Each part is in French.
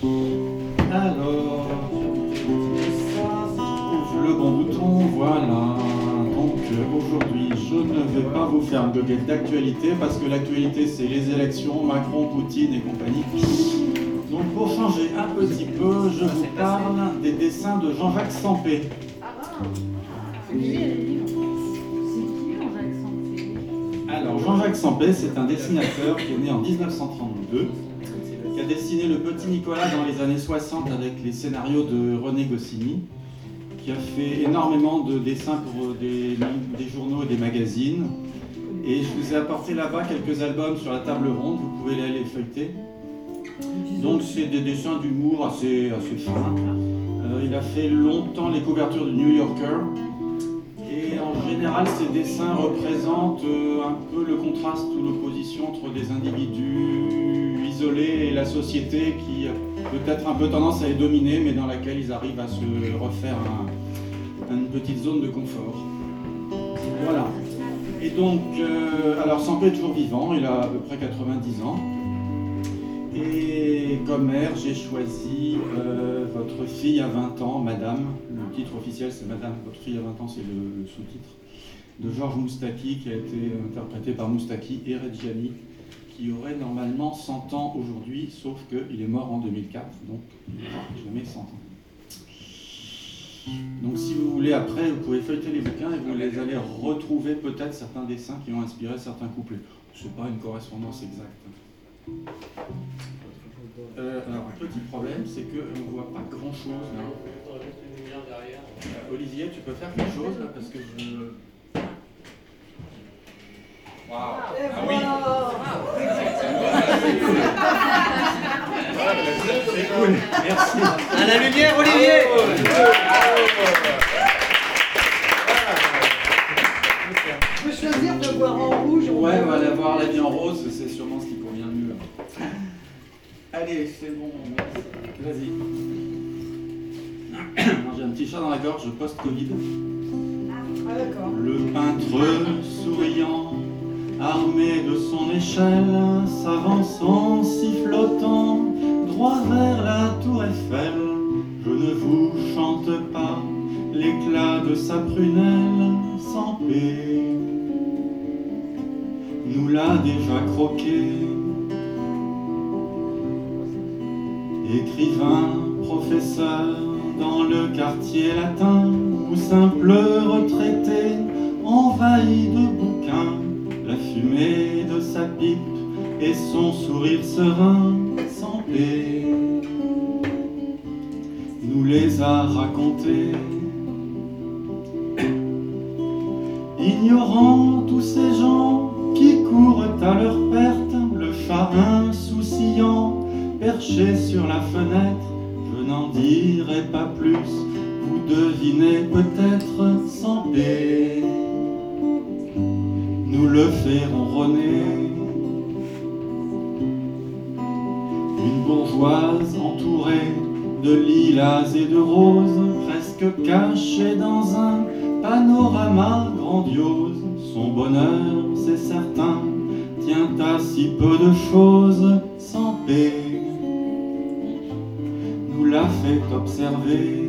Alors, le bon bouton, voilà. Donc aujourd'hui, je ne vais pas vous faire un goguette d'actualité parce que l'actualité c'est les élections, Macron, Poutine et compagnie. Donc pour changer un petit peu, je vous parle des dessins de Jean-Jacques Sempé. C'est qui Jean-Jacques Sempé? Alors Jean-Jacques Sempé, c'est un dessinateur qui est né en 1932, qui a dessiné le Petit Nicolas dans les années 60 avec les scénarios de René Goscinny, qui a fait énormément de dessins pour des journaux et des magazines. Et je vous ai apporté là-bas quelques albums sur la table ronde, vous pouvez aller les feuilleter. Donc c'est des dessins d'humour assez fins. Il a fait longtemps les couvertures du New Yorker. Et en général, ces dessins représentent un peu le contraste ou l'opposition entre des individus isolés et la société qui a peut-être un peu tendance à les dominer, mais dans laquelle ils arrivent à se refaire une petite zone de confort. Voilà. Et donc, alors Sempé est toujours vivant, il a à peu près 90 ans. Et comme mère, j'ai choisi Votre fille à 20 ans, Madame. Le titre officiel, c'est Madame, votre fille à 20 ans, c'est le sous-titre de Georges Moustaki, qui a été interprété par Moustaki et Reggiani, qui aurait normalement 100 ans aujourd'hui, sauf qu'il est mort en 2004, donc il n'aura jamais 100 ans. Donc si vous voulez, après, vous pouvez feuilleter les bouquins et vous les allez retrouver peut-être certains dessins qui ont inspiré certains couplets. Ce n'est pas une correspondance exacte. Alors, un petit problème, c'est qu'on ne voit pas grand-chose là. Olivier, tu peux faire quelque chose là parce que je... Waouh! Ah oui! C'est cool, merci. À la lumière, Olivier! Je peux choisir de voir en rouge. Ouais, on va la voir la vie en rose, c'est sûrement ce qui convient le mieux. Allez, c'est bon, merci. Vas-y. J'ai un petit chat dans la gorge post-Covid. Ah d'accord. Le peintre souriant, armé de son échelle, s'avance en sifflotant droit vers la tour Eiffel. Je ne vous chante pas l'éclat de sa prunelle, Sempé nous l'a déjà croqué. Écrivain, professeur dans le quartier latin, ou simple retraité envahi de bouquins, la fumée de sa pipe et son sourire serein, Sempé nous les a racontés. Ignorant tous ces gens qui courent à leur perte, le chat insouciant perché sur la fenêtre, je n'en dirai pas plus, vous devinez peut-être, Sempé nous le fait ronronner. Une bourgeoise entourée de lilas et de roses, presque cachée dans un panorama grandiose, son bonheur, c'est certain, tient à si peu de choses, Sempé nous l'a fait observer.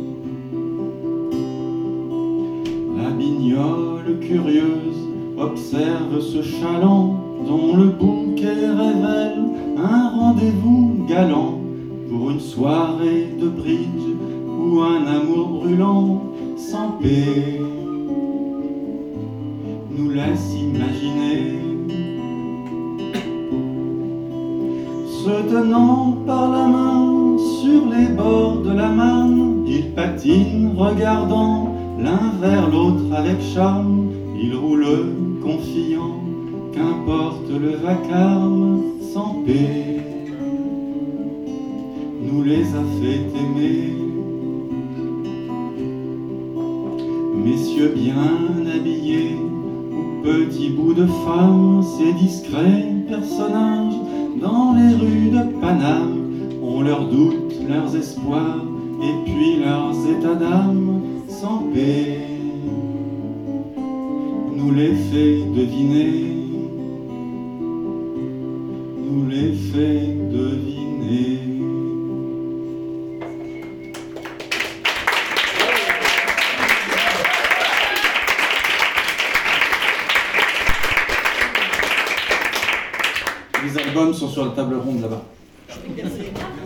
La bignole curieuse observe ce chaland dont le bouquet révèle un rendez-vous galant pour une soirée de bridge ou un amour brûlant, Sempé nous laisse imaginer. Se tenant par la main sur les bords de la Marne, ils patinent regardant l'un vers l'autre avec charme. Ils roulent confiants, qu'importe le vacarme, Sempé nous les a fait aimer. Messieurs bien habillés, ou petits bouts de femmes, ces discrets personnages dans les rues de Paname ont leurs doutes, leurs espoirs et puis leurs états d'âme, Sempé nous les fait deviner, nous les fait deviner. Les albums sont sur la table ronde là-bas. Merci.